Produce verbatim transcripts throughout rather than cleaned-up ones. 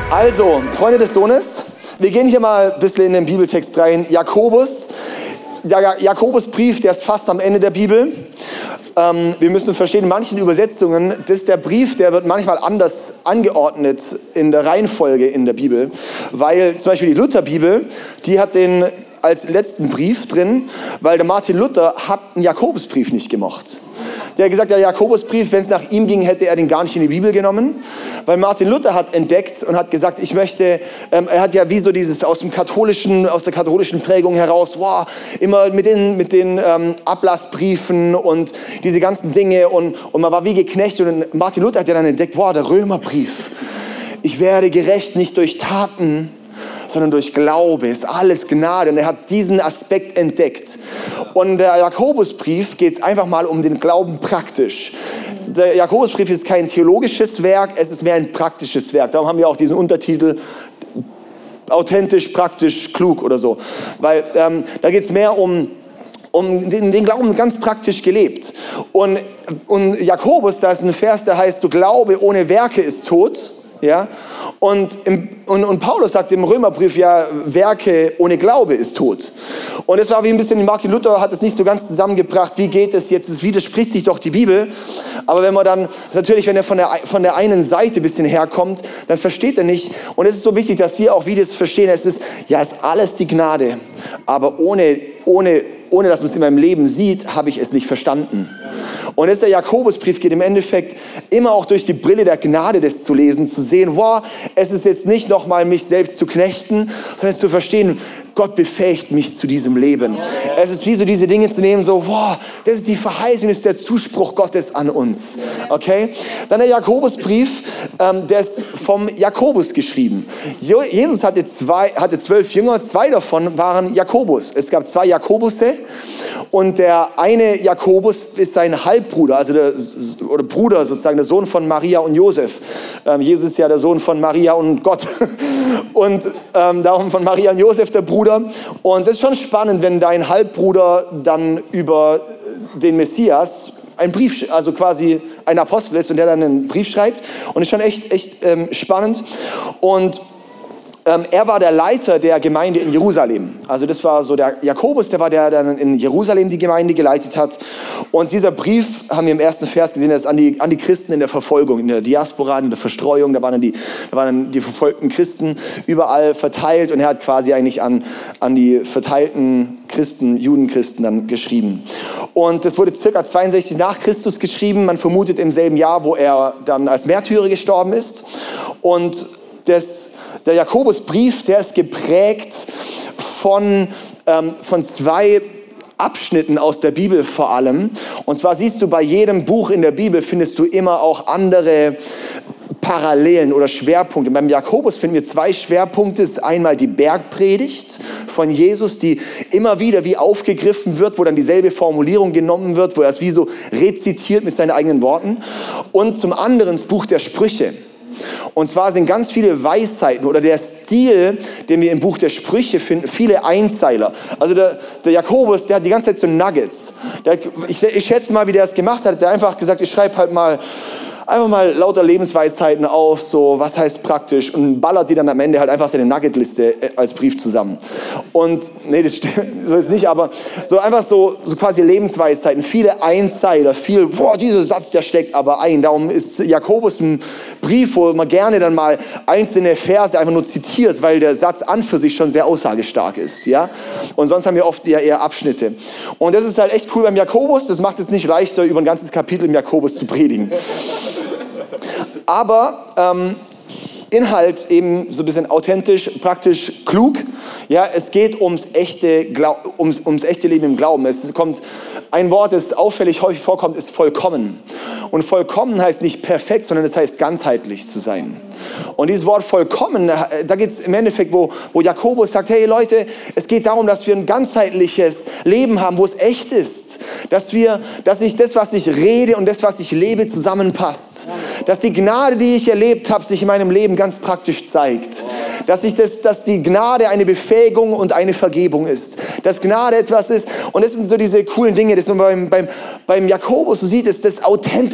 Also, Freunde des Sohnes, wir gehen hier mal ein bisschen in den Bibeltext rein. Jakobus, der Jakobusbrief, der ist fast am Ende der Bibel. Ähm, wir müssen verstehen, in manchen Übersetzungen, das ist der Brief, der wird manchmal anders angeordnet in der Reihenfolge in der Bibel. Weil zum Beispiel die Lutherbibel, die hat den als letzten Brief drin, weil der Martin Luther hat einen Jakobusbrief nicht gemocht. Der hat gesagt, der Jakobusbrief, wenn es nach ihm ging, hätte er den gar nicht in die Bibel genommen. Weil Martin Luther hat entdeckt und hat gesagt, ich möchte, ähm, er hat ja wie so dieses aus dem katholischen, aus der katholischen Prägung heraus, wow, immer mit den, mit den ähm, Ablassbriefen und diese ganzen Dinge und, und man war wie geknechtet. Und Martin Luther hat ja dann entdeckt, wow, der Römerbrief. Ich werde gerecht nicht durch Taten, sondern durch Glaube, ist alles Gnade. Und er hat diesen Aspekt entdeckt. Und der Jakobusbrief geht es einfach mal um den Glauben praktisch. Der Jakobusbrief ist kein theologisches Werk, es ist mehr ein praktisches Werk. Darum haben wir auch diesen Untertitel authentisch, praktisch, klug oder so. Weil ähm, da geht es mehr um um den, den Glauben ganz praktisch gelebt. Und, und Jakobus, da ist ein Vers, der heißt, so Glaube ohne Werke ist tot. Ja? Und, im, und, und Paulus sagt im Römerbrief, ja, Werke ohne Glaube ist tot. Und es war wie ein bisschen, Martin Luther hat es nicht so ganz zusammengebracht, wie geht es jetzt, es widerspricht sich doch die Bibel. Aber wenn man dann, natürlich, wenn er von der, von der einen Seite ein bisschen herkommt, dann versteht er nicht. Und es ist so wichtig, dass wir auch wie das verstehen, es ist, ja, es ist alles die Gnade, aber ohne, ohne, ohne dass man es in meinem Leben sieht, habe ich es nicht verstanden. Und das ist der Jakobusbrief, geht im Endeffekt immer auch durch die Brille der Gnade, das zu lesen, zu sehen, wow, es ist jetzt nicht nochmal mich selbst zu knechten, sondern es zu verstehen, Gott befähigt mich zu diesem Leben. Es ist wie so diese Dinge zu nehmen, so, wow, das ist die Verheißung, das ist der Zuspruch Gottes an uns. Okay? Dann der Jakobusbrief, ähm, der ist vom Jakobus geschrieben. Jesus hatte, zwei, hatte zwölf Jünger, zwei davon waren Jakobus. Es gab zwei Jakobusse und der eine Jakobus ist sein Halbbruder, also der oder Bruder sozusagen, der Sohn von Maria und Josef. Ähm, Jesus ist ja der Sohn von Maria und Gott. Und ähm, darum von Maria und Josef der Bruder. Und das ist schon spannend, wenn dein Halbbruder dann über den Messias einen Brief, also quasi ein Apostel ist und der dann einen Brief schreibt. Und das ist schon echt, echt ähm, spannend. Und ähm, er war der Leiter der Gemeinde in Jerusalem. Also das war so der Jakobus, der war der, der dann in Jerusalem die Gemeinde geleitet hat. Und dieser Brief, haben wir im ersten Vers gesehen, das ist an die, an die Christen in der Verfolgung, in der Diaspora, in der Verstreuung. Da waren dann die, da waren dann die verfolgten Christen überall verteilt. Und er hat quasi eigentlich an, an die verteilten Christen, Judenchristen dann geschrieben. Und das wurde circa zweiundsechzig nach Christus geschrieben. Man vermutet im selben Jahr, wo er dann als Märtyrer gestorben ist. Und das, der Jakobusbrief, der ist geprägt von, ähm, von zwei Abschnitten aus der Bibel vor allem. Und zwar siehst du bei jedem Buch in der Bibel, findest du immer auch andere Parallelen oder Schwerpunkte. Beim Jakobus finden wir zwei Schwerpunkte. Das ist einmal die Bergpredigt von Jesus, die immer wieder wie aufgegriffen wird, wo dann dieselbe Formulierung genommen wird, wo er es wie so rezitiert mit seinen eigenen Worten. Und zum anderen das Buch der Sprüche. Und zwar sind ganz viele Weisheiten oder der Stil, den wir im Buch der Sprüche finden, viele Einzeiler. Also der, der Jakobus, der hat die ganze Zeit so Nuggets. Der, ich, ich schätze mal, wie der es gemacht hat. Der hat einfach gesagt, ich schreibe halt mal einfach mal lauter Lebensweisheiten auf, so was heißt praktisch, und ballert die dann am Ende halt einfach seine Nuggetliste als Brief zusammen. Und nee, das so ist nicht, aber so einfach so, so quasi Lebensweisheiten, viele Einzeiler, viel, boah, dieser Satz, der steckt aber ein. Darum ist Jakobus ein Brief, wo man gerne dann mal einzelne Verse einfach nur zitiert, weil der Satz an für sich schon sehr aussagestark ist, ja. Und sonst haben wir oft eher, eher Abschnitte. Und das ist halt echt cool beim Jakobus. Das macht es nicht leichter, über ein ganzes Kapitel im Jakobus zu predigen. Aber ähm, Inhalt eben so ein bisschen authentisch, praktisch, klug. Ja, es geht ums echte, Glau- ums, ums echte Leben im Glauben. Es kommt ein Wort, das auffällig häufig vorkommt, ist vollkommen. Und vollkommen heißt nicht perfekt, sondern es heißt ganzheitlich zu sein. Und dieses Wort vollkommen, da geht es im Endeffekt, wo, wo Jakobus sagt, hey Leute, es geht darum, dass wir ein ganzheitliches Leben haben, wo es echt ist. Dass wir, dass ich das, was ich rede und das, was ich lebe, zusammenpasst. Dass die Gnade, die ich erlebt habe, sich in meinem Leben ganz praktisch zeigt. Dass, ich das, dass die Gnade eine Befähigung und eine Vergebung ist. Dass Gnade etwas ist. Und das sind so diese coolen Dinge, das man beim, beim, beim Jakobus so sieht, ist das authentisch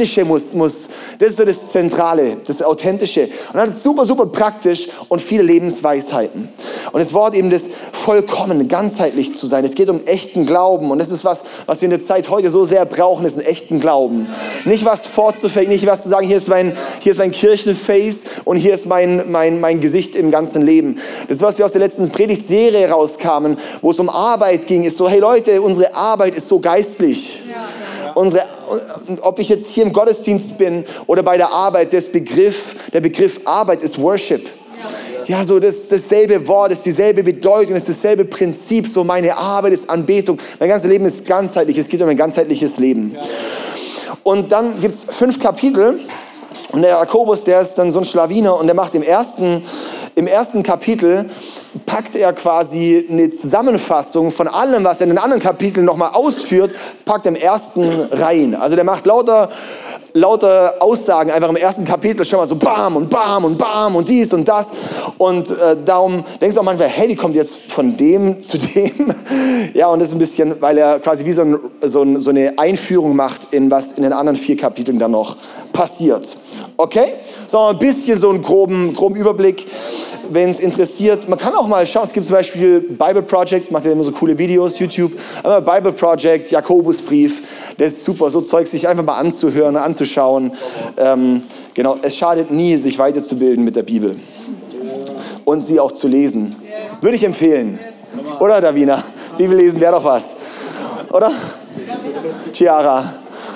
Authentische muss, muss, das ist so das Zentrale, das Authentische. Und dann super, super praktisch und viele Lebensweisheiten. Und das Wort eben das vollkommen, ganzheitlich zu sein. Es geht um echten Glauben. Und das ist was, was wir in der Zeit heute so sehr brauchen, ist einen echten Glauben. Nicht was vorzufällen, nicht was zu sagen, hier ist mein, hier ist mein Kirchenface und hier ist mein, mein, mein Gesicht im ganzen Leben. Das ist, was wir aus der letzten Predigtserie rauskamen, wo es um Arbeit ging, ist so, hey Leute, unsere Arbeit ist so geistlich. Ja. Unsere, ob ich jetzt hier im Gottesdienst bin oder bei der Arbeit, das Begriff, der Begriff Arbeit ist Worship. Ja, so das, dasselbe Wort, ist dieselbe Bedeutung, ist dasselbe Prinzip. So meine Arbeit ist Anbetung. Mein ganzes Leben ist ganzheitlich. Es geht um ein ganzheitliches Leben. Und dann gibt es fünf Kapitel. Und der Jakobus, der ist dann so ein Schlawiner und der macht im ersten, im ersten Kapitel, packt er quasi eine Zusammenfassung von allem, was er in den anderen Kapiteln nochmal ausführt, packt er im ersten rein. Also der macht lauter, lauter Aussagen einfach im ersten Kapitel schon mal so bam und bam und bam und dies und das. Und äh, darum denkst du auch manchmal, hey, wie kommt jetzt von dem zu dem? Ja, und das ist ein bisschen, weil er quasi wie so, ein, so, ein, so eine Einführung macht in was in den anderen vier Kapiteln dann noch passiert. Okay? So ein bisschen so einen groben, groben Überblick, wenn es interessiert. Man kann auch mal schauen, es gibt zum Beispiel Bible Project, macht ja immer so coole Videos, YouTube. Aber Bible Project, Jakobusbrief, das ist super, so Zeug sich einfach mal anzuhören, anzuschauen. Ähm, genau, es schadet nie, sich weiterzubilden mit der Bibel und sie auch zu lesen. Würde ich empfehlen. Oder, Davina? Bibel lesen wäre doch was. Oder? Chiara.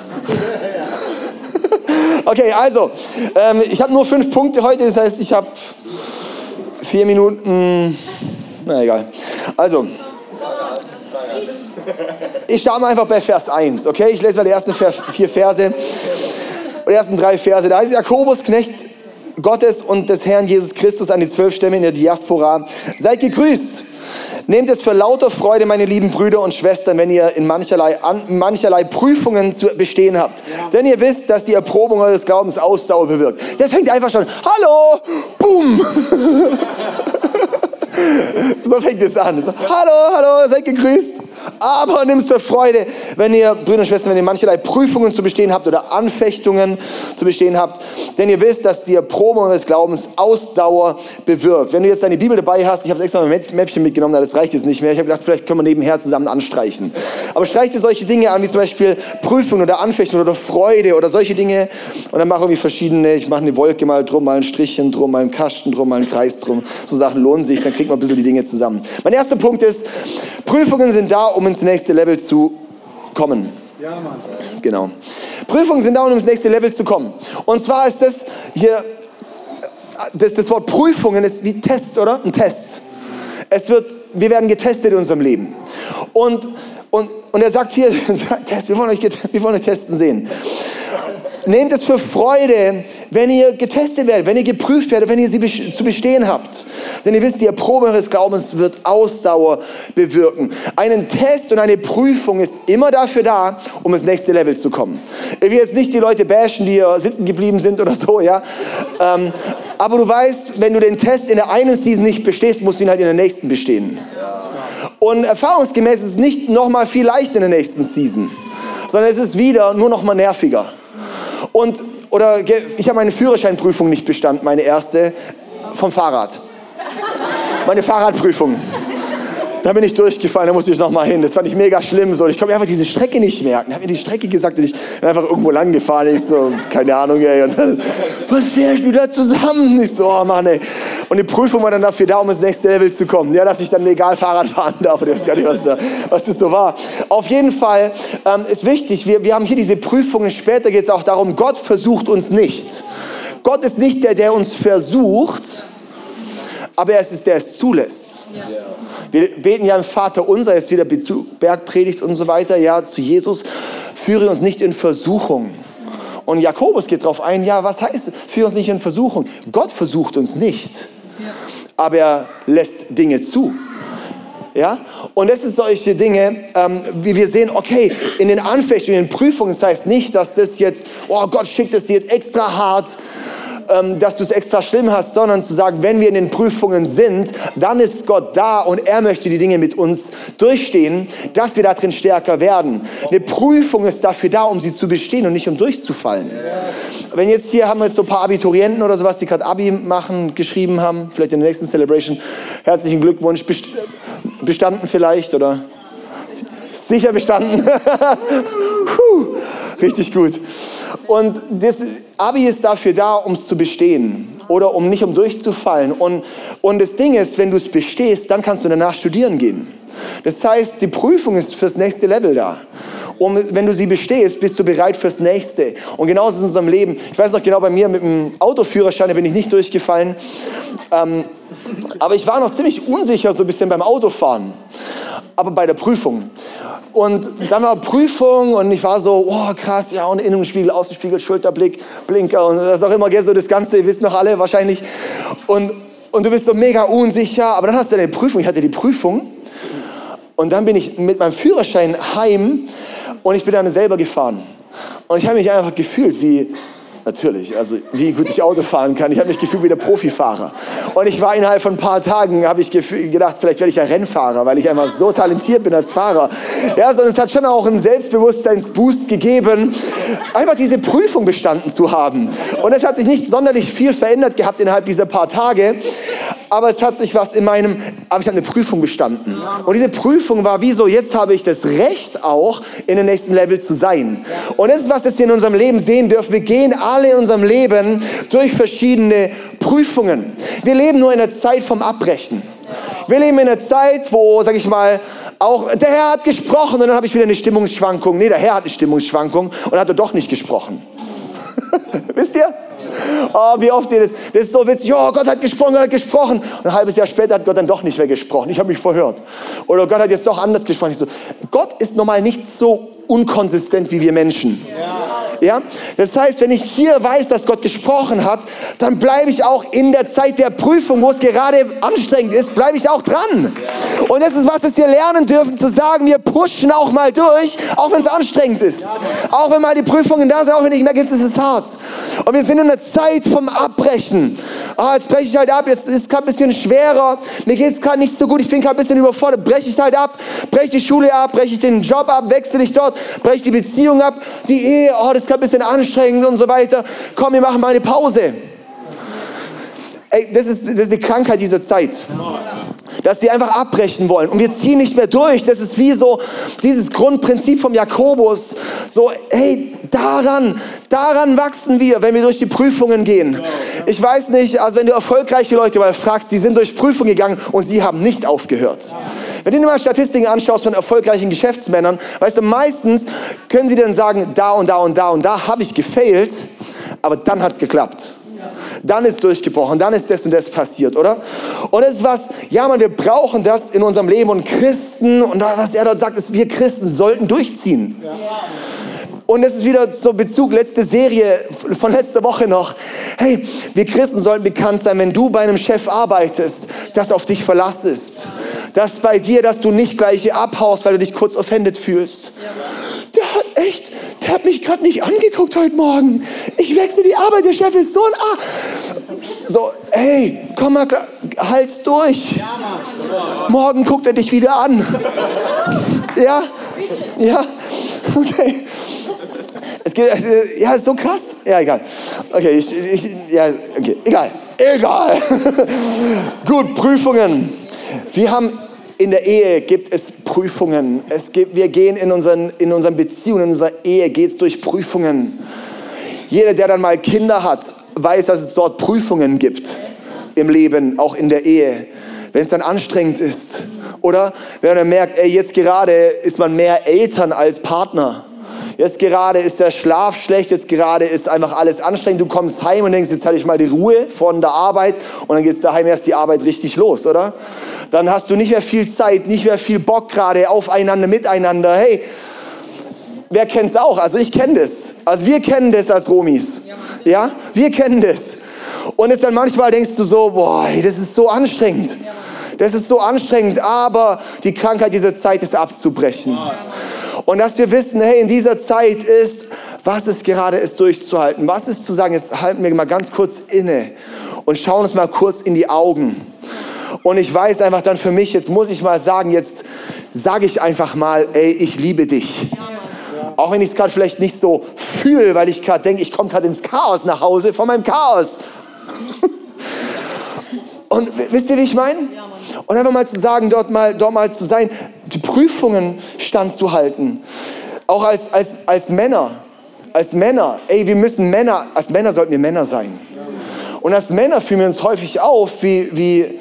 Okay, also, ähm, ich habe nur fünf Punkte heute, das heißt, ich habe vier Minuten, na egal. Also, ich starte mal einfach bei Vers eins, okay? Ich lese mal die ersten vier Verse, die ersten drei Verse. Da heißt Jakobus, Knecht Gottes und des Herrn Jesus Christus an die zwölf Stämme in der Diaspora. Seid gegrüßt. Nehmt es für lauter Freude, meine lieben Brüder und Schwestern, wenn ihr in mancherlei, an, mancherlei Prüfungen zu bestehen habt. Ja. Denn ihr wisst, dass die Erprobung eures Glaubens Ausdauer bewirkt. Der fängt einfach schon, hallo, boom. So fängt es an. So, hallo, hallo, seid gegrüßt. Aber nimm es für Freude, wenn ihr, Brüder und Schwestern, wenn ihr mancherlei Prüfungen zu bestehen habt oder Anfechtungen zu bestehen habt. Denn ihr wisst, dass die Erprobung eures Glaubens Ausdauer bewirkt. Wenn du jetzt deine Bibel dabei hast, ich habe extra mein Mäppchen mitgenommen, das reicht jetzt nicht mehr. Ich habe gedacht, vielleicht können wir nebenher zusammen anstreichen. Aber streich dir solche Dinge an, wie zum Beispiel Prüfungen oder Anfechtungen oder Freude oder solche Dinge. Und dann mache irgendwie verschiedene, ich mache eine Wolke mal drum, mal ein Strichchen drum, mal einen Kasten drum, mal einen Kreis drum. So Sachen lohnen sich, dann kriegt man ein bisschen die Dinge zusammen. Mein erster Punkt ist, Prüfungen sind da, um ins nächste Level zu kommen. Ja, Mann. Genau. Prüfungen sind da, um ins nächste Level zu kommen. Und zwar ist das hier, das, das Wort Prüfungen ist wie Test, oder? Ein Test. Es wird, wir werden getestet in unserem Leben. Und, und, und er sagt hier, wir wollen euch, wir wollen euch testen sehen. Nehmt es für Freude, wenn ihr getestet werdet, wenn ihr geprüft werdet, wenn ihr sie zu bestehen habt. Denn ihr wisst, die Erprobung eures Glaubens wird Ausdauer bewirken. Ein Test und eine Prüfung ist immer dafür da, um ins nächste Level zu kommen. Ich will jetzt nicht die Leute bashen, die hier sitzen geblieben sind oder so, ja. Ähm, aber du weißt, wenn du den Test in der einen Season nicht bestehst, musst du ihn halt in der nächsten bestehen. Und erfahrungsgemäß ist es nicht nochmal viel leichter in der nächsten Season, sondern es ist wieder nur noch mal nerviger. Und, oder ich habe meine Führerscheinprüfung nicht bestanden, meine erste, vom Fahrrad. Meine Fahrradprüfung. Da bin ich durchgefallen, da musste ich noch mal hin. Das fand ich mega schlimm. So. Ich konnte mir einfach diese Strecke nicht merken. Da hat mir die Strecke gesagt und ich bin einfach irgendwo lang gefahren. Ich so, keine Ahnung, ey. Und dann, was fährst du da zusammen? Ich so, oh Mann, ey. Und die Prüfung war dann dafür da, um ins nächste Level zu kommen. Ja, dass ich dann legal Fahrrad fahren darf. Ich weiß gar nicht, was, da, was das so war. Auf jeden Fall ähm, ist wichtig, wir, wir haben hier diese Prüfungen. Später geht es auch darum, Gott versucht uns nicht. Gott ist nicht der, der uns versucht, aber er ist es, der es zulässt. Ja. Wir beten ja im Vater unser, jetzt wieder Bergpredigt und so weiter, ja, zu Jesus, führe uns nicht in Versuchung. Und Jakobus geht darauf ein, ja, was heißt, führe uns nicht in Versuchung? Gott versucht uns nicht, ja. Aber er lässt Dinge zu. Ja? Und das sind solche Dinge, ähm, wie wir sehen, okay, in den Anfechtungen, in den Prüfungen, das heißt nicht, dass das jetzt, oh Gott schickt es dir jetzt extra hart, ähm, dass du es extra schlimm hast, sondern zu sagen, wenn wir in den Prüfungen sind, dann ist Gott da und er möchte die Dinge mit uns durchstehen, dass wir da drin stärker werden. Eine Prüfung ist dafür da, um sie zu bestehen und nicht um durchzufallen. Wenn jetzt hier haben wir jetzt so ein paar Abiturienten oder sowas, die gerade Abi machen, geschrieben haben, vielleicht in der nächsten Celebration, herzlichen Glückwunsch, best- bestanden vielleicht oder sicher bestanden. Puh, richtig gut. Und das Abi ist dafür da, um es zu bestehen oder um nicht um durchzufallen. Und, und das Ding ist, wenn du es bestehst, dann kannst du danach studieren gehen. Das heißt, die Prüfung ist fürs nächste Level da. Und wenn du sie bestehst, bist du bereit fürs Nächste. Und genauso ist es in unserem Leben. Ich weiß noch genau, bei mir mit dem Autoführerschein, da bin ich nicht durchgefallen. Ähm, aber ich war noch ziemlich unsicher so ein bisschen beim Autofahren. Aber bei der Prüfung. Und dann war Prüfung und ich war so, oh krass, ja, und Innenspiegel, Außenspiegel, Schulterblick, Blinker und das auch immer, gell, so das Ganze, ihr wisst noch alle wahrscheinlich. Und, und du bist so mega unsicher, aber dann hast du eine Prüfung, ich hatte die Prüfung und dann bin ich mit meinem Führerschein heim und ich bin dann selber gefahren. Und ich habe mich einfach gefühlt wie, natürlich, also wie gut ich Auto fahren kann. Ich habe mich gefühlt wie der Profifahrer. Und ich war innerhalb von ein paar Tagen, habe ich gefühl, gedacht, vielleicht werde ich ja Rennfahrer, weil ich einfach so talentiert bin als Fahrer. Ja, sondern es hat schon auch einen Selbstbewusstseinsboost gegeben, einfach diese Prüfung bestanden zu haben. Und es hat sich nicht sonderlich viel verändert gehabt innerhalb dieser paar Tage, aber es hat sich was in meinem, aber ich habe eine Prüfung bestanden. Und diese Prüfung war wie so, jetzt habe ich das Recht auch, in dem nächsten Level zu sein. Und das ist was, das wir in unserem Leben sehen dürfen. Wir gehen alle in unserem Leben durch verschiedene Prüfungen. Wir leben nur in der Zeit vom Abbrechen. Wir leben in einer Zeit, wo, sag ich mal, auch der Herr hat gesprochen und dann habe ich wieder eine Stimmungsschwankung. Nee, der Herr hat eine Stimmungsschwankung und hat er doch nicht gesprochen. Wisst ihr? Oh, wie oft ihr das, das ist so witzig, oh, Gott hat gesprochen, Gott hat gesprochen. Und ein halbes Jahr später hat Gott dann doch nicht mehr gesprochen. Ich habe mich verhört. Oder Gott hat jetzt doch anders gesprochen. Ich so, Gott ist normal nicht so unkonsistent wie wir Menschen. Ja. Ja? Das heißt, wenn ich hier weiß, dass Gott gesprochen hat, dann bleibe ich auch in der Zeit der Prüfung, wo es gerade anstrengend ist, bleibe ich auch dran. Ja. Und das ist was, das wir lernen dürfen, zu sagen, wir pushen auch mal durch, auch wenn es anstrengend ist. Ja, auch wenn mal die Prüfungen da sind, auch wenn ich merke, jetzt ist es hart. Und wir sind in der Zeit vom Abbrechen. Ah, jetzt breche ich halt ab, jetzt ist es gerade ein bisschen schwerer, mir geht es gerade nicht so gut, ich bin gerade ein bisschen überfordert, breche ich halt ab, breche die Schule ab, breche ich den Job ab, wechsle ich dort, breche die Beziehung ab, die Ehe, oh, das ist gerade ein bisschen anstrengend und so weiter. Komm, wir machen mal eine Pause. Ey, das ist, das ist die Krankheit dieser Zeit. Dass wir einfach abbrechen wollen und wir ziehen nicht mehr durch. Das ist wie so dieses Grundprinzip vom Jakobus. So, hey, daran, daran wachsen wir, wenn wir durch die Prüfungen gehen. Ich weiß nicht, also wenn du erfolgreiche Leute mal fragst, die sind durch Prüfungen gegangen und sie haben nicht aufgehört. Wenn du dir mal Statistiken anschaust von erfolgreichen Geschäftsmännern, weißt du, meistens können sie dann sagen, da und da und da und da habe ich gefailt, aber dann hat es geklappt. Dann ist durchgebrochen, dann ist das und das passiert, oder? Und das ist was, ja man, wir brauchen das in unserem Leben und Christen, und was er dort sagt, ist, wir Christen sollten durchziehen. Ja. Und das ist wieder so Bezug, letzte Serie von letzter Woche noch. Hey, wir Christen sollten bekannt sein, wenn du bei einem Chef arbeitest, dass auf dich Verlass ist. Dass bei dir, dass du nicht gleich abhaust, weil du dich kurz offended fühlst. Der hat echt, der hat mich gerade nicht angeguckt heute Morgen. Ich wechsle die Arbeit, der Chef ist so ein A. So, hey, komm mal, halt's durch. Morgen guckt er dich wieder an. Ja? Ja? Okay. Es geht, ja, ist so krass. Ja, egal. Okay, ich, ich, ja, okay, egal. Egal. Gut, Prüfungen. Wir haben in der Ehe gibt es Prüfungen. Es gibt, wir gehen in unseren, in unseren Beziehungen, in unserer Ehe geht es durch Prüfungen. Jeder, der dann mal Kinder hat, weiß, dass es dort Prüfungen gibt im Leben, auch in der Ehe. Wenn es dann anstrengend ist. Oder wenn man merkt, ey, jetzt gerade ist man mehr Eltern als Partner. Jetzt gerade ist der Schlaf schlecht, jetzt gerade ist einfach alles anstrengend. Du kommst heim und denkst, jetzt hatte ich mal die Ruhe von der Arbeit und dann geht es daheim erst die Arbeit richtig los, oder? Dann hast du nicht mehr viel Zeit, nicht mehr viel Bock gerade aufeinander, miteinander. Hey, wer kennt's auch? Also ich kenne das. Also wir kennen das als Romis. Ja, wir kennen das. Und es dann manchmal denkst du so, boah, das ist so anstrengend. Das ist so anstrengend, aber die Krankheit dieser Zeit ist abzubrechen. Und dass wir wissen, hey, in dieser Zeit ist Was ist gerade es durchzuhalten? Was ist zu sagen, jetzt halten wir mal ganz kurz inne und schauen uns mal kurz in die Augen. Und ich weiß einfach dann für mich, jetzt muss ich mal sagen, jetzt sage ich einfach mal, ey, ich liebe dich. Auch wenn ich es gerade vielleicht nicht so fühle, weil ich gerade denke, ich komme gerade ins Chaos nach Hause von meinem Chaos. Und wisst ihr, wie ich meine? Und einfach mal zu sagen, dort mal, dort mal zu sein, die Prüfungen standzuhalten. Auch als, als, als Männer. Als Männer. Ey, wir müssen Männer, als Männer sollten wir Männer sein. Und als Männer fühlen wir uns häufig auf, wie, wie,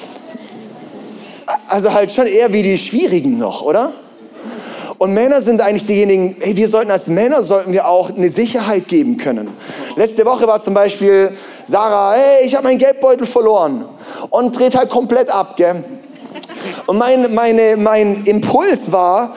also halt schon eher wie die Schwierigen noch, oder? Und Männer sind eigentlich diejenigen, hey, wir sollten als Männer, sollten wir auch eine Sicherheit geben können. Letzte Woche war zum Beispiel Sarah, hey, ich habe meinen Geldbeutel verloren und dreht halt komplett ab, gell? Und mein, meine, mein Impuls war,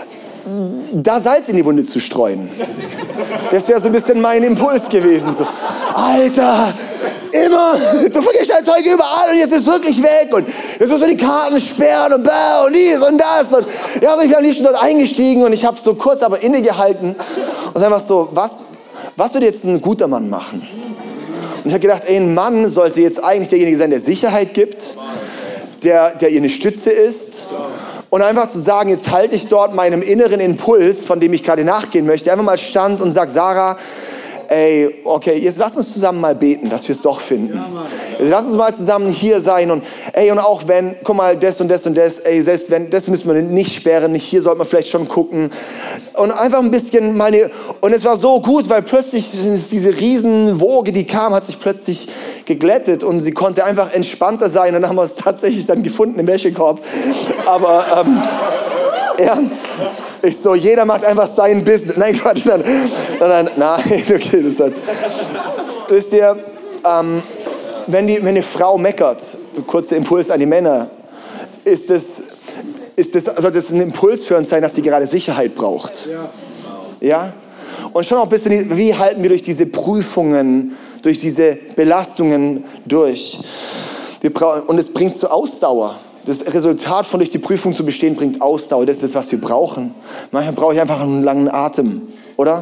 da Salz in die Wunde zu streuen. Das wäre so ein bisschen mein Impuls gewesen. So, Alter, immer, du vergisst dein Zeug überall und jetzt ist es wirklich weg und jetzt müssen wir die Karten sperren und bäh und dies und das. Und ja, also ich bin am liebsten dort eingestiegen und ich habe so kurz aber innegehalten und einfach so, was, was würde jetzt ein guter Mann machen? Und ich habe gedacht, ey, ein Mann sollte jetzt eigentlich derjenige sein, der Sicherheit gibt, der, der ihr eine Stütze ist. Und einfach zu sagen, jetzt halte ich dort meinem inneren Impuls, von dem ich gerade nachgehen möchte, einfach mal stand und sag, Sarah, ey, okay, jetzt lass uns zusammen mal beten, dass wir es doch finden. Ja, jetzt lass uns mal zusammen hier sein und ey, und auch wenn, guck mal, das und das und das, ey, selbst wenn, das müssen wir nicht sperren, nicht hier sollte man vielleicht schon gucken. Und einfach ein bisschen meine, und es war so gut, weil plötzlich diese Riesenwoge, die kam, hat sich plötzlich geglättet und sie konnte einfach entspannter sein und dann haben wir es tatsächlich dann gefunden im Wäschekorb. Aber, ähm, ja. Ich so, jeder macht einfach sein Business. Nein, Quatsch, nein, nein, nein, okay, das hat's. Wisst ihr, ähm, wenn, die, wenn eine Frau meckert, kurzer Impuls an die Männer, ist das, ist das, sollte das ein Impuls für uns sein, dass sie gerade Sicherheit braucht. Ja? Ja? Und schon auch ein bisschen, wie halten wir durch diese Prüfungen, durch diese Belastungen durch? Wir brauchen, und es bringt zur Ausdauer. Das Resultat von durch die Prüfung zu bestehen bringt Ausdauer. Das ist das, was wir brauchen. Manchmal brauche ich einfach einen langen Atem, oder?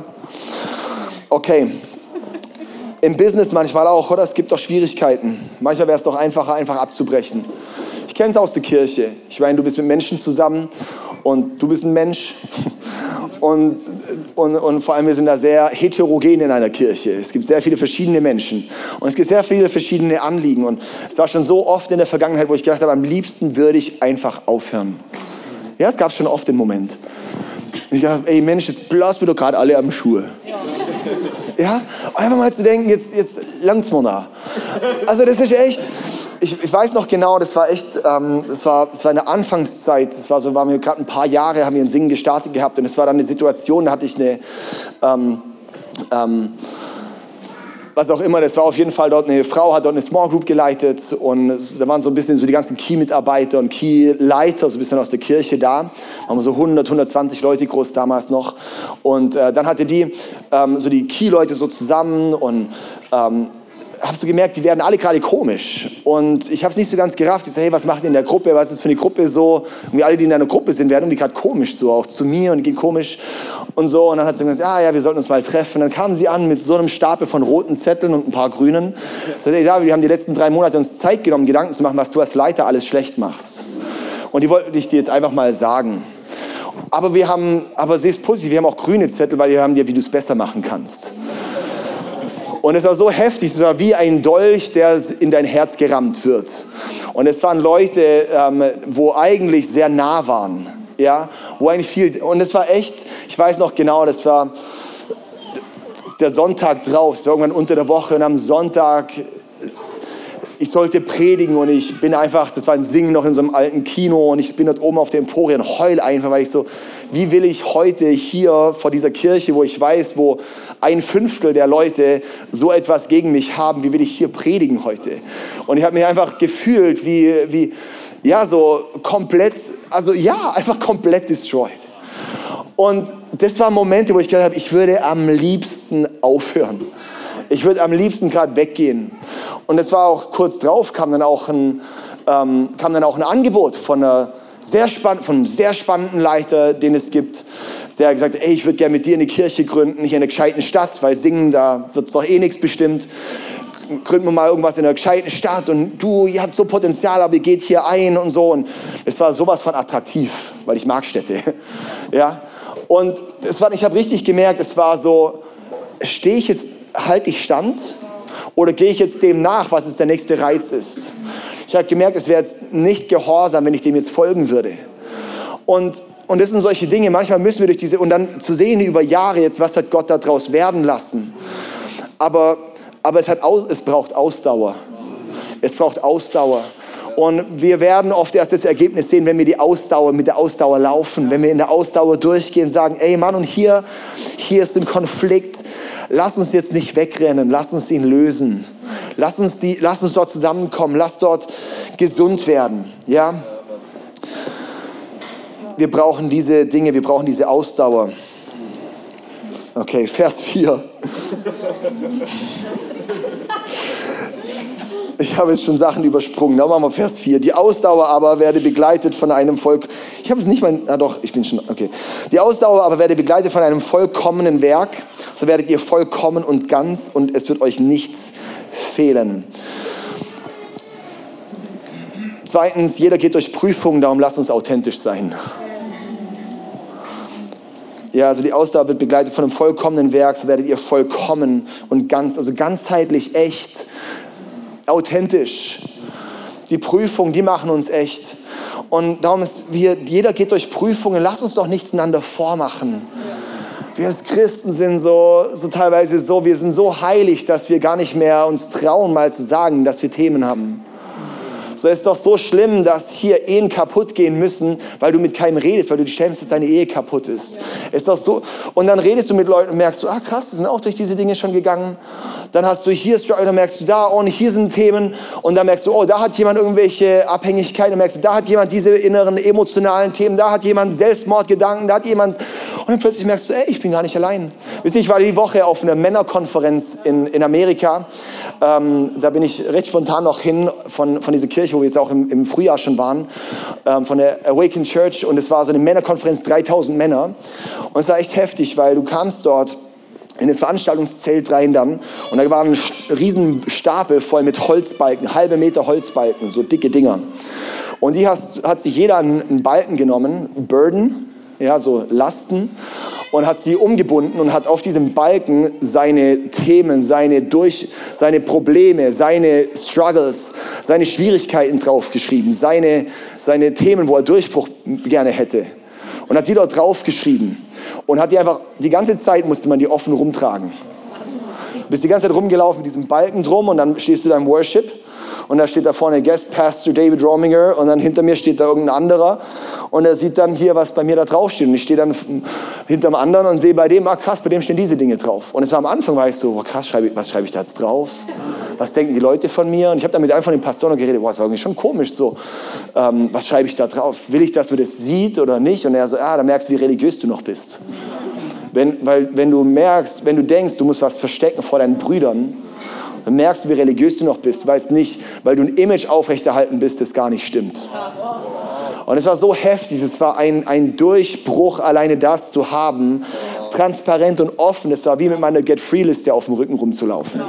Okay. Im Business manchmal auch, oder? Es gibt doch Schwierigkeiten. Manchmal wäre es doch einfacher, einfach abzubrechen. Ich kenne es aus der Kirche. Ich meine, du bist mit Menschen zusammen und du bist ein Mensch. Und, und, und vor allem, wir sind da sehr heterogen in einer Kirche. Es gibt sehr viele verschiedene Menschen. Und es gibt sehr viele verschiedene Anliegen. Und es war schon so oft in der Vergangenheit, wo ich gedacht habe, am liebsten würde ich einfach aufhören. Ja, es gab schon oft den Moment. Und ich dachte, ey Mensch, jetzt blasen wir doch gerade alle am Schuhe. Ja. Ja? Und einfach mal zu denken, jetzt, jetzt langt's mir da. Also das ist echt... Ich, ich weiß noch genau, das war echt, ähm, das war, das war eine Anfangszeit, das war so, waren wir gerade ein paar Jahre, haben wir ein Singen gestartet gehabt und es war dann eine Situation, da hatte ich eine, ähm, ähm, was auch immer, das war auf jeden Fall dort eine Frau, hat dort eine Small Group geleitet und da waren so ein bisschen so die ganzen Key-Mitarbeiter und Key-Leiter, so ein bisschen aus der Kirche da, waren so hundert, hundertzwanzig Leute groß damals noch und äh, dann hatte die ähm, so die Key-Leute so zusammen und ähm, habe so gemerkt, die werden alle gerade komisch. Und ich habe es nicht so ganz gerafft. Ich so, hey, was macht ihr in der Gruppe? Was ist das für eine Gruppe so? Und alle, die in einer Gruppe sind, werden irgendwie gerade komisch so, auch zu mir und gehen komisch und so. Und dann hat sie gesagt, ah ja, wir sollten uns mal treffen. Und dann kamen sie an mit so einem Stapel von roten Zetteln und ein paar grünen. Ich so, hey, David, wir haben die letzten drei Monate uns Zeit genommen, Gedanken zu machen, was du als Leiter alles schlecht machst. Und die wollte ich dir jetzt einfach mal sagen. Aber wir haben, aber sie ist positiv, wir haben auch grüne Zettel, weil wir haben dir, wie du es besser machen kannst. Und es war so heftig, es war wie ein Dolch, der in dein Herz gerammt wird. Und es waren Leute, ähm, wo eigentlich sehr nah waren, ja, wo eigentlich viel, und es war echt, ich weiß noch genau, das war der Sonntag drauf, es war irgendwann unter der Woche und am Sonntag, ich sollte predigen und ich bin einfach, das war ein Singen noch in so einem alten Kino und ich bin dort oben auf der Emporie und heul einfach, weil ich so, wie will ich heute hier vor dieser Kirche, wo ich weiß, wo ein Fünftel der Leute so etwas gegen mich haben, wie will ich hier predigen heute? Und ich habe mich einfach gefühlt wie, wie, ja, so komplett, also ja, einfach komplett destroyed. Und das waren Momente, wo ich gedacht habe, ich würde am liebsten aufhören. Ich würde am liebsten gerade weggehen. Und es war auch kurz drauf, kam dann auch ein, ähm, kam dann auch ein Angebot von einer Sehr spannend, von einem sehr spannenden Leiter, den es gibt, der gesagt hat, ey, ich würde gerne mit dir eine Kirche gründen, nicht in einer gescheiten Stadt, weil singen, da wird es doch eh nichts bestimmt. Gründen wir mal irgendwas in einer gescheiten Stadt und du, ihr habt so Potenzial, aber ihr geht hier ein und so. Und es war sowas von attraktiv, weil ich mag Städte. Ja? Und es war, ich habe richtig gemerkt, es war so, stehe ich jetzt, halte ich stand oder gehe ich jetzt dem nach, was es der nächste Reiz ist? Ich habe gemerkt, es wäre jetzt nicht gehorsam, wenn ich dem jetzt folgen würde. Und, und das sind solche Dinge, manchmal müssen wir durch diese, und dann zu sehen über Jahre jetzt, was hat Gott daraus werden lassen. Aber Aber es, hat, es braucht Ausdauer. Es braucht Ausdauer. Und wir werden oft erst das Ergebnis sehen, wenn wir die Ausdauer, mit der Ausdauer laufen. Wenn wir in der Ausdauer durchgehen, sagen, ey Mann, und hier, hier ist ein Konflikt. Lass uns jetzt nicht wegrennen. Lass uns ihn lösen. Lass uns, die, lass uns dort zusammenkommen. Lass dort gesund werden. Ja? Wir brauchen diese Dinge, wir brauchen diese Ausdauer. Okay, Vers vier. Ich habe jetzt schon Sachen übersprungen. Da machen wir Vers vier. Die Ausdauer aber werde begleitet von einem Volk. Ich habe es nicht mal. Ah doch, ich bin schon. Okay. Die Ausdauer aber werde begleitet von einem vollkommenen Werk. So werdet ihr vollkommen und ganz und es wird euch nichts fehlen. Zweitens, jeder geht durch Prüfungen, darum lasst uns authentisch sein. Ja, also die Ausdauer wird begleitet von einem vollkommenen Werk, so werdet ihr vollkommen und ganz, also ganzheitlich echt, authentisch. Die Prüfungen, die machen uns echt. Und darum ist, wir, jeder geht durch Prüfungen, lasst uns doch nichts einander vormachen. Wir als Christen sind so, so teilweise so, wir sind so heilig, dass wir gar nicht mehr uns trauen, mal zu sagen, dass wir Themen haben. So, es ist doch so schlimm, dass hier Ehen kaputt gehen müssen, weil du mit keinem redest, weil du dich schämst, dass deine Ehe kaputt ist. Es ist doch so. Und dann redest du mit Leuten und merkst du, ah krass, die sind auch durch diese Dinge schon gegangen. Dann hast du hier Struggle, dann merkst du da, oh, nicht hier sind Themen. Und dann merkst du, oh, da hat jemand irgendwelche Abhängigkeiten. Dann merkst du, da hat jemand diese inneren emotionalen Themen. Da hat jemand Selbstmordgedanken. Da hat jemand... Und dann plötzlich merkst du, ey, ich bin gar nicht allein. Wisst ihr, ich war die Woche auf einer Männerkonferenz in, in Amerika. Ähm, da bin ich recht spontan noch hin von, von dieser Kirche, wo wir jetzt auch im, im Frühjahr schon waren, ähm, von der Awakened Church. Und es war so eine Männerkonferenz, dreitausend Männer. Und es war echt heftig, weil du kamst dort in das Veranstaltungszelt rein dann und da war ein riesen Stapel voll mit Holzbalken, halbe Meter Holzbalken, so dicke Dinger. Und die hast, hat sich jeder einen, einen Balken genommen, Burden, ja, so Lasten, und hat sie umgebunden und hat auf diesem Balken seine Themen, seine, durch, seine Probleme, seine Struggles, seine Schwierigkeiten draufgeschrieben, seine, seine Themen, wo er Durchbruch gerne hätte. Und hat die dort draufgeschrieben. Und hat die einfach, die ganze Zeit musste man die offen rumtragen. Du bist die ganze Zeit rumgelaufen mit diesem Balken drum und dann stehst du da im Worship und da steht da vorne Guest Pastor David Rominger und dann hinter mir steht da irgendein anderer und er sieht dann hier, was bei mir da drauf steht und ich stehe dann hinterm anderen und sehe bei dem, ah krass, bei dem stehen diese Dinge drauf. Und es war am Anfang, war ich so, oh, krass, schreib ich, was schreibe ich da jetzt drauf? Was denken die Leute von mir? Und ich habe dann mit einem von den Pastoren geredet, boah, das war irgendwie schon komisch so, ähm, was schreibe ich da drauf? Will ich, dass man das sieht oder nicht? Und er so, ah, da merkst du, wie religiös du noch bist. Wenn, weil wenn du merkst, wenn du denkst, du musst was verstecken vor deinen Brüdern, dann merkst du, wie religiös du noch bist, weil es nicht, weil du ein Image aufrechterhalten bist, das gar nicht stimmt. Und es war so heftig, es war ein, ein Durchbruch, alleine das zu haben, transparent und offen. Es war wie mit meiner Get Free Liste auf dem Rücken rumzulaufen.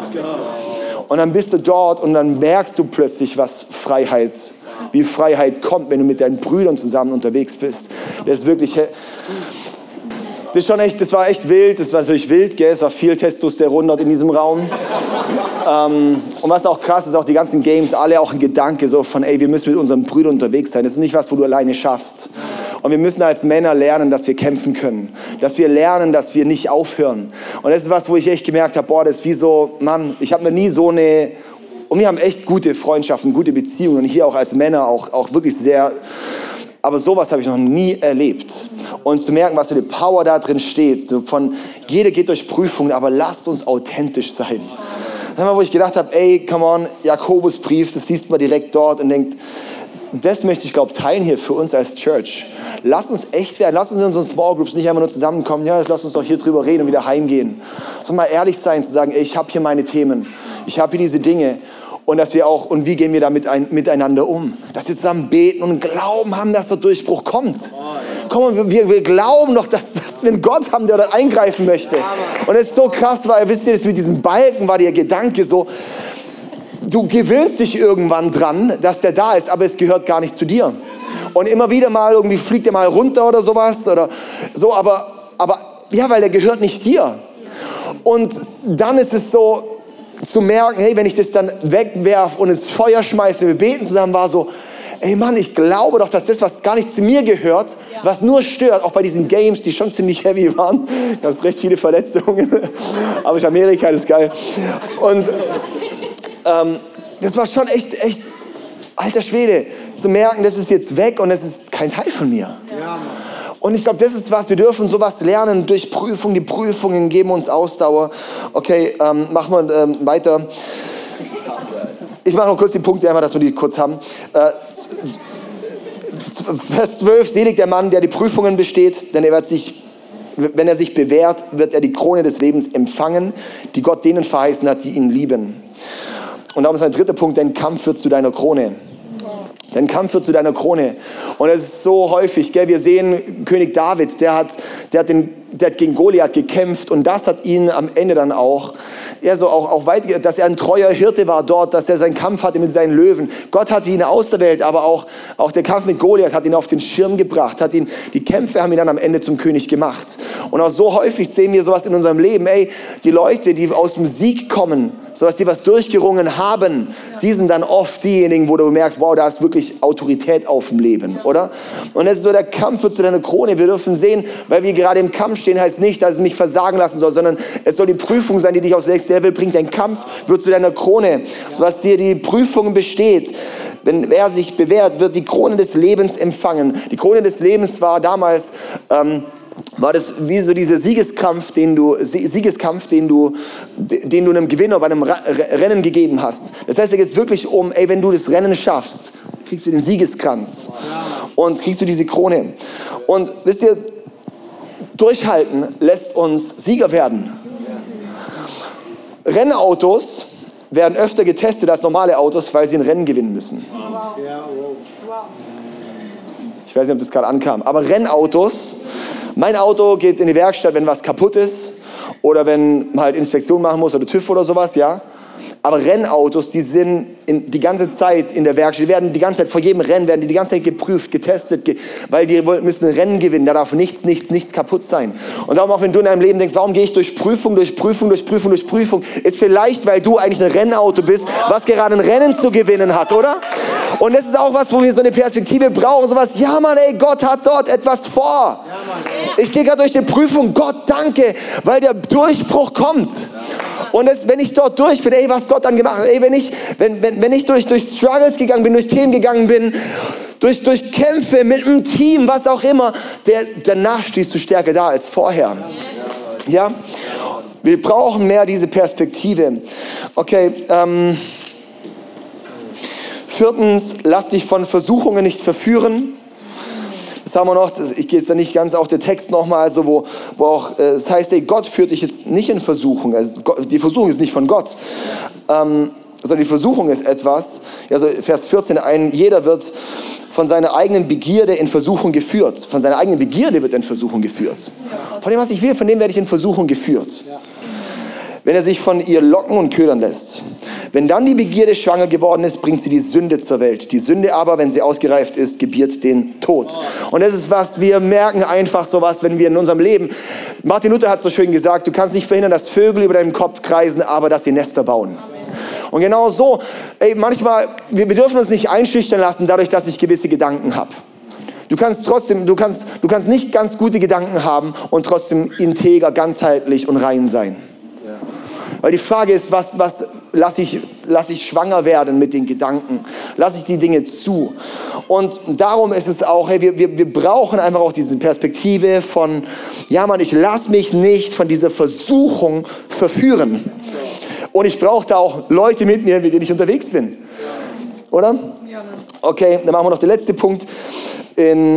Und dann bist du dort und dann merkst du plötzlich, was Freiheit, wie Freiheit kommt, wenn du mit deinen Brüdern zusammen unterwegs bist. Das ist wirklich, das ist schon echt, das war echt wild, das war natürlich wild, gell? Es war viel Testosteron dort in diesem Raum. ähm, und was auch krass ist, auch die ganzen Games, alle auch ein Gedanke so von, ey, wir müssen mit unseren Brüdern unterwegs sein. Das ist nicht was, wo du alleine schaffst. Und wir müssen als Männer lernen, dass wir kämpfen können. Dass wir lernen, dass wir nicht aufhören. Und das ist was, wo ich echt gemerkt habe, boah, das ist wie so, Mann, ich habe mir nie so eine, und wir haben echt gute Freundschaften, gute Beziehungen. Und hier auch als Männer auch, auch wirklich sehr, aber sowas habe ich noch nie erlebt. Und zu merken, was für eine Power da drin steht. So von, jeder geht durch Prüfungen, aber lasst uns authentisch sein. Das war, wo ich gedacht habe, ey, come on, Jakobusbrief, das liest man direkt dort und denkt, das möchte ich, glaube ich, teilen hier für uns als Church. Lass uns echt werden. Lass uns in unseren Small Groups nicht einfach nur zusammenkommen. Ja, lass uns doch hier drüber reden und wieder heimgehen. Sondern mal ehrlich sein, zu sagen, ey, ich habe hier meine Themen. Ich habe hier diese Dinge. Und dass wir auch, und wie gehen wir da mit ein, miteinander um? Dass wir zusammen beten und Glauben haben, dass der Durchbruch kommt. Komm, wir, wir glauben doch, dass, dass wir einen Gott haben, der da eingreifen möchte. Und es ist so krass, weil, wisst ihr, das mit diesem Balken war der Gedanke so, du gewöhnst dich irgendwann dran, dass der da ist, aber es gehört gar nicht zu dir. Und immer wieder mal, irgendwie fliegt er mal runter oder sowas oder so, aber, aber ja, weil der gehört nicht dir. Und dann ist es so, zu merken, hey, wenn ich das dann wegwerf und ins Feuer schmeiße, wir beten zusammen, war so, ey Mann, ich glaube doch, dass das, was gar nicht zu mir gehört, ja. was nur stört, auch bei diesen Games, die schon ziemlich heavy waren, da ist recht viele Verletzungen, aber in Amerika, das ist geil. Und ähm, das war schon echt, echt, alter Schwede, zu merken, das ist jetzt weg und das ist kein Teil von mir. Ja. Und ich glaube, das ist was, wir dürfen sowas lernen durch Prüfung. Die Prüfungen geben uns Ausdauer. Okay, ähm, machen wir ähm, weiter. Ich mache noch kurz die Punkte, einmal, dass wir die kurz haben. Äh, Vers zwölf, selig der Mann, der die Prüfungen besteht, denn er wird sich, wenn er sich bewährt, wird er die Krone des Lebens empfangen, die Gott denen verheißen hat, die ihn lieben. Und darum ist ein dritter Punkt, dein Kampf führt zu deiner Krone. Dein Kampf führt zu deiner Krone. Und es ist so häufig, gell? Wir sehen König David, der hat, der, hat den, der hat gegen Goliath gekämpft und das hat ihn am Ende dann auch, er so auch, auch weit, dass er ein treuer Hirte war dort, dass er seinen Kampf hatte mit seinen Löwen. Gott hat ihn auserwählt, aber auch, auch der Kampf mit Goliath hat ihn auf den Schirm gebracht, hat ihn, die Kämpfe haben ihn dann am Ende zum König gemacht. Und auch so häufig sehen wir sowas in unserem Leben, ey, die Leute, die aus dem Sieg kommen, sodass die was durchgerungen haben, die sind dann oft diejenigen, wo du merkst, wow, da ist wirklich Autorität auf dem Leben, oder? Und das ist so der Kampf wird zu deiner Krone. Wir dürfen sehen, weil wir gerade im Kampf stehen, heißt nicht, dass es mich versagen lassen soll, sondern es soll die Prüfung sein, die dich aufs nächste Level bringt. Dein Kampf wird zu deiner Krone. So was dir die Prüfung besteht, wenn er sich bewährt, wird die Krone des Lebens empfangen. Die Krone des Lebens war damals... Ähm, war das wie so dieser Siegeskampf, den du, Siegeskampf, den du, den du einem Gewinner bei einem Rennen gegeben hast. Das heißt, da geht es wirklich um, ey, wenn du das Rennen schaffst, kriegst du den Siegeskranz und kriegst du diese Krone. Und wisst ihr, durchhalten lässt uns Sieger werden. Rennautos werden öfter getestet als normale Autos, weil sie ein Rennen gewinnen müssen. Ich weiß nicht, ob das gerade ankam, aber Rennautos, mein Auto geht in die Werkstatt, wenn was kaputt ist oder wenn man halt Inspektion machen muss oder TÜV oder sowas, ja. Aber Rennautos, die sind in, die ganze Zeit in der Werkstatt, die werden die ganze Zeit, vor jedem Rennen werden die die ganze Zeit geprüft, getestet, ge, weil die müssen ein Rennen gewinnen, da darf nichts, nichts, nichts kaputt sein. Und darum auch, wenn du in deinem Leben denkst, warum gehe ich durch Prüfung, durch Prüfung, durch Prüfung, durch Prüfung, ist vielleicht, weil du eigentlich ein Rennauto bist, was gerade ein Rennen zu gewinnen hat, oder? Und das ist auch was, wo wir so eine Perspektive brauchen, sowas, ja Mann, ey, Gott hat dort etwas vor. Ich gehe gerade durch die Prüfung, Gott danke, weil der Durchbruch kommt. Und das, wenn ich dort durch bin, ey, was Gott dann gemacht hat, ey, wenn ich, wenn, wenn, wenn ich durch, durch Struggles gegangen bin, durch Themen gegangen bin, durch, durch Kämpfe mit einem Team, was auch immer, der, danach stehst du stärker da als vorher. Ja? Wir brauchen mehr diese Perspektive. Okay, ähm, viertens, lass dich von Versuchungen nicht verführen. Das haben wir noch, das, ich gehe jetzt da nicht ganz auf den Text nochmal, also wo, wo auch, äh, das heißt, ey, Gott führt dich jetzt nicht in Versuchung, also Gott, die Versuchung ist nicht von Gott, ähm, sondern die Versuchung ist etwas, also Vers vierzehn, ein, jeder wird von seiner eigenen Begierde in Versuchung geführt, von seiner eigenen Begierde wird in Versuchung geführt, von dem, was ich will, von dem werde ich in Versuchung geführt, wenn er sich von ihr locken und ködern lässt. Wenn dann die Begierde schwanger geworden ist, bringt sie die Sünde zur Welt. Die Sünde aber, wenn sie ausgereift ist, gebiert den Tod. Und das ist was, wir merken einfach sowas, wenn wir in unserem Leben, Martin Luther hat so schön gesagt, du kannst nicht verhindern, dass Vögel über deinem Kopf kreisen, aber dass sie Nester bauen. Und genau so, ey, manchmal, wir, wir dürfen uns nicht einschüchtern lassen, dadurch, dass ich gewisse Gedanken habe. Du kannst trotzdem, du kannst, du kannst nicht ganz gute Gedanken haben und trotzdem integer, ganzheitlich und rein sein. Weil die Frage ist, was, was lasse ich, lass ich schwanger werden mit den Gedanken? Lasse ich die Dinge zu? Und darum ist es auch, hey, wir, wir, wir brauchen einfach auch diese Perspektive von, ja Mann, ich lasse mich nicht von dieser Versuchung verführen. Und ich brauche da auch Leute mit mir, mit denen ich unterwegs bin. Oder? Okay, dann machen wir noch den letzten Punkt. In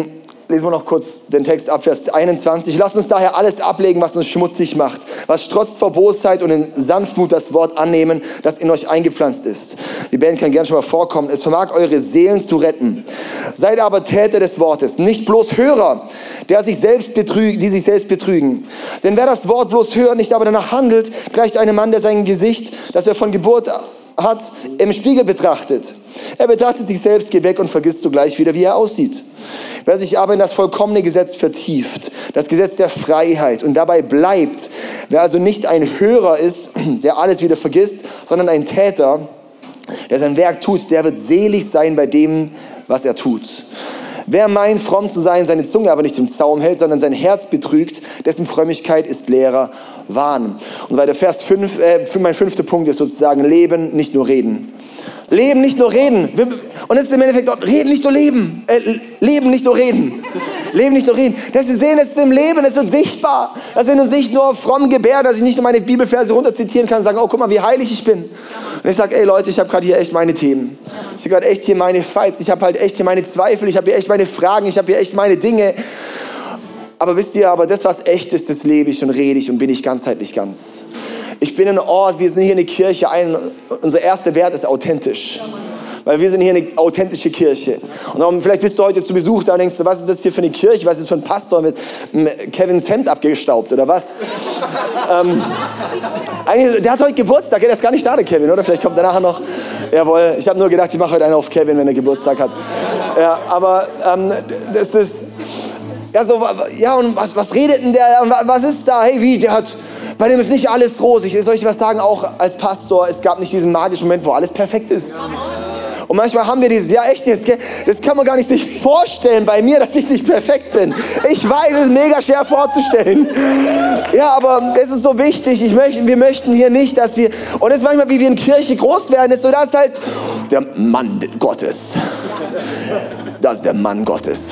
lesen wir noch kurz den Text ab, Vers einundzwanzig. Lasst uns daher alles ablegen, was uns schmutzig macht, was strotzt vor Bosheit und in Sanftmut das Wort annehmen, das in euch eingepflanzt ist. Die Band kann gerne schon mal vorkommen. Es vermag eure Seelen zu retten. Seid aber Täter des Wortes, nicht bloß Hörer, der sich selbst betrügen, die sich selbst betrügen. Denn wer das Wort bloß hört, nicht aber danach handelt, gleicht einem Mann, der sein Gesicht, das er von Geburt hat, im Spiegel betrachtet. Er betrachtet sich selbst, geht weg und vergisst sogleich wieder, wie er aussieht. Wer sich aber in das vollkommene Gesetz vertieft, das Gesetz der Freiheit, und dabei bleibt, wer also nicht ein Hörer ist, der alles wieder vergisst, sondern ein Täter, der sein Werk tut, der wird selig sein bei dem, was er tut. Wer meint, fromm zu sein, seine Zunge aber nicht im Zaum hält, sondern sein Herz betrügt, dessen Frömmigkeit ist leerer Wahn. Und weiter Vers fünf, äh, mein fünfter Punkt ist sozusagen Leben, nicht nur reden. Leben, nicht nur reden. Und es ist im Endeffekt dort, reden, nicht nur leben. Äh, leben, nicht nur reden. Leben, nicht nur reden. Dass wir sehen, es ist im Leben, es wird sichtbar. Dass wir uns nicht nur fromm gebären, dass ich nicht nur meine Bibelverse runterzitieren kann und sagen, oh, guck mal, wie heilig ich bin. Und ich sage, ey Leute, ich habe gerade hier echt meine Themen. Ich habe gerade echt hier meine Fights. Ich habe halt echt hier meine Zweifel. Ich habe hier echt meine Fragen. Ich habe hier echt meine Dinge. Aber wisst ihr, aber das, was echt ist, das lebe ich und rede ich und bin ich ganzheitlich ganz. Ich bin ein Ort, wir sind hier eine Kirche, ein, unser erster Wert ist authentisch. Weil wir sind hier eine authentische Kirche. Und darum, vielleicht bist du heute zu Besuch da und denkst du, was ist das hier für eine Kirche? Was ist das für ein Pastor mit Kevins Hemd abgestaubt oder was? ähm, eigentlich, der hat heute Geburtstag, der ist gar nicht da, der Kevin, oder? Vielleicht kommt er nachher noch. Jawohl, ich habe nur gedacht, ich mache heute einen auf Kevin, wenn er Geburtstag hat. Ja, aber ähm, das ist... Ja, so, ja, und was, was redet denn der? Was ist da? Hey, wie, der hat... Bei dem ist nicht alles rosig. Soll ich was sagen, auch als Pastor, es gab nicht diesen magischen Moment, wo alles perfekt ist. Und manchmal haben wir dieses, ja echt jetzt, das kann man gar nicht sich vorstellen bei mir, dass ich nicht perfekt bin. Ich weiß, es ist mega schwer vorzustellen. Ja, aber es ist so wichtig, ich möchte, wir möchten hier nicht, dass wir, und es ist manchmal, wie wir in Kirche groß werden, ist so, das ist halt der Mann Gottes. Das ist der Mann Gottes.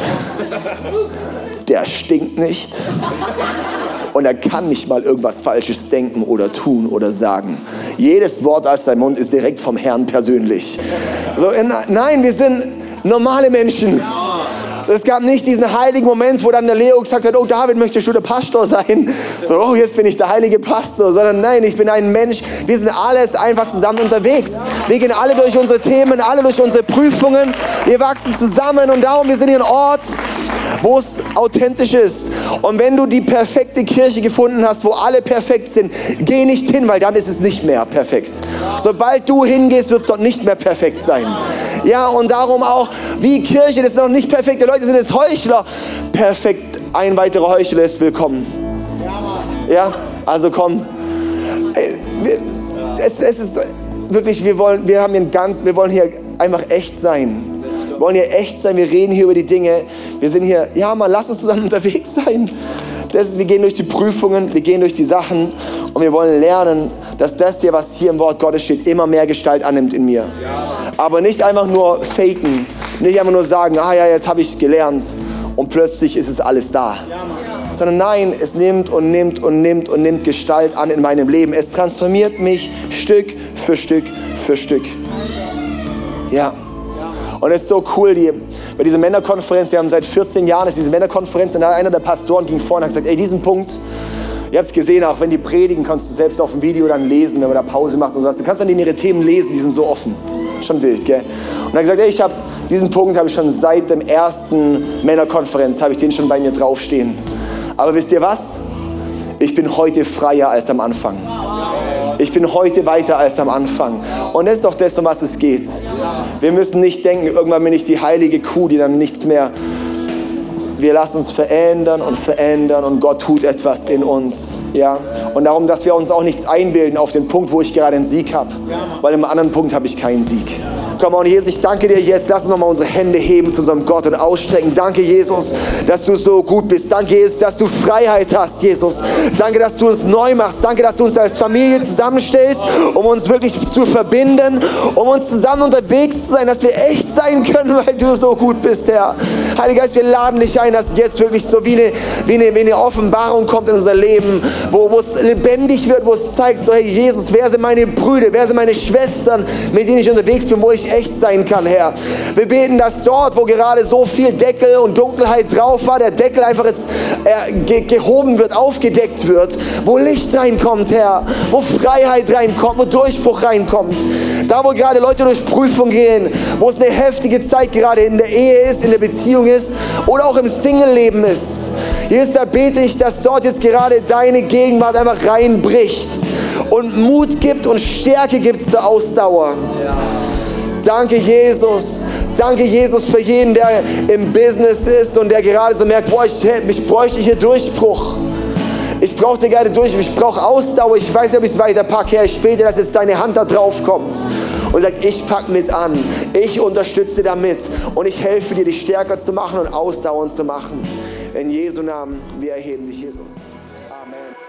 Der stinkt nicht. Und er kann nicht mal irgendwas Falsches denken oder tun oder sagen. Jedes Wort aus seinem Mund ist direkt vom Herrn persönlich. So, nein, wir sind normale Menschen. Es gab nicht diesen heiligen Moment, wo dann der Leo gesagt hat, oh David, möchtest du der Pastor sein? So, oh, jetzt bin ich der heilige Pastor. Sondern nein, ich bin ein Mensch. Wir sind alles einfach zusammen unterwegs. Wir gehen alle durch unsere Themen, alle durch unsere Prüfungen. Wir wachsen zusammen und darum, wir sind hier ein Ort, wo es authentisch ist. Und wenn du die perfekte Kirche gefunden hast, wo alle perfekt sind, geh nicht hin, weil dann ist es nicht mehr perfekt. Sobald du hingehst, wird es dort nicht mehr perfekt sein. Ja, und darum auch, wie Kirche, das ist noch nicht perfekt. Die Leute sind jetzt Heuchler. Perfekt, ein weiterer Heuchler ist willkommen. Ja, also komm. Es, es ist wirklich, wir wollen, wir haben hier ein ganz, wir wollen hier einfach echt sein. Wir wollen hier echt sein, wir reden hier über die Dinge. Wir sind hier, ja mal, lass uns zusammen unterwegs sein. Das ist, wir gehen durch die Prüfungen, wir gehen durch die Sachen und wir wollen lernen, dass das hier, was hier im Wort Gottes steht, immer mehr Gestalt annimmt in mir. Aber nicht einfach nur faken, nicht einfach nur sagen, ah ja, jetzt habe ich es gelernt und plötzlich ist es alles da. Sondern nein, es nimmt und nimmt und nimmt und nimmt Gestalt an in meinem Leben. Es transformiert mich Stück für Stück für Stück. Ja. Und es ist so cool, die, bei dieser Männerkonferenz, wir haben seit vierzehn Jahren ist diese Männerkonferenz, und einer der Pastoren ging vor und hat gesagt, ey, diesen Punkt, ihr habt es gesehen, auch wenn die predigen, kannst du selbst auf dem Video dann lesen, wenn man da Pause macht und so. Du kannst dann ihre Themen lesen, die sind so offen. Schon wild, gell? Und er hat gesagt, ey, ich habe diesen Punkt habe ich schon seit dem ersten Männerkonferenz, habe ich den schon bei mir draufstehen. Aber wisst ihr was? Ich bin heute freier als am Anfang. Ich bin heute weiter als am Anfang. Und das ist doch das, um was es geht. Wir müssen nicht denken, irgendwann bin ich die heilige Kuh, die dann nichts mehr... Wir lassen uns verändern und verändern und Gott tut etwas in uns. Ja? Und darum, dass wir uns auch nichts einbilden auf den Punkt, wo ich gerade einen Sieg habe. Weil im anderen Punkt habe ich keinen Sieg. Komm on, Jesus, ich danke dir jetzt. Lass uns nochmal unsere Hände heben zu unserem Gott und ausstrecken. Danke, Jesus, dass du so gut bist. Danke, Jesus, dass du Freiheit hast, Jesus. Danke, dass du es neu machst. Danke, dass du uns als Familie zusammenstellst, um uns wirklich zu verbinden, um uns zusammen unterwegs zu sein, dass wir echt sein können, weil du so gut bist, Herr. Heiliger Geist, wir laden dich ein, dass jetzt wirklich so wie eine, wie eine, wie eine Offenbarung kommt in unser Leben, wo, wo es lebendig wird, wo es zeigt, so hey Jesus, wer sind meine Brüder, wer sind meine Schwestern, mit denen ich unterwegs bin, wo ich echt sein kann, Herr. Wir beten, dass dort, wo gerade so viel Deckel und Dunkelheit drauf war, der Deckel einfach jetzt äh, ge gehoben wird, aufgedeckt wird, wo Licht reinkommt, Herr, wo Freiheit reinkommt, wo Durchbruch reinkommt. Da, wo gerade Leute durch Prüfung gehen, wo es eine heftige Zeit gerade in der Ehe ist, in der Beziehung ist oder auch im Single-Leben ist. Jesus, da bete ich, dass dort jetzt gerade deine Gegenwart einfach reinbricht und Mut gibt und Stärke gibt zur Ausdauer. Ja. Danke, Jesus. Danke, Jesus, für jeden, der im Business ist und der gerade so merkt, boah, ich, ich bräuchte hier Durchbruch. Ich brauche dir gerade durch, ich brauche Ausdauer, ich weiß nicht, ob ich es weiter packe, Herr, ich bete, dass jetzt deine Hand da drauf kommt und sagt, ich packe mit an, ich unterstütze damit und ich helfe dir, dich stärker zu machen und ausdauernd zu machen. In Jesu Namen, wir erheben dich, Jesus. Amen.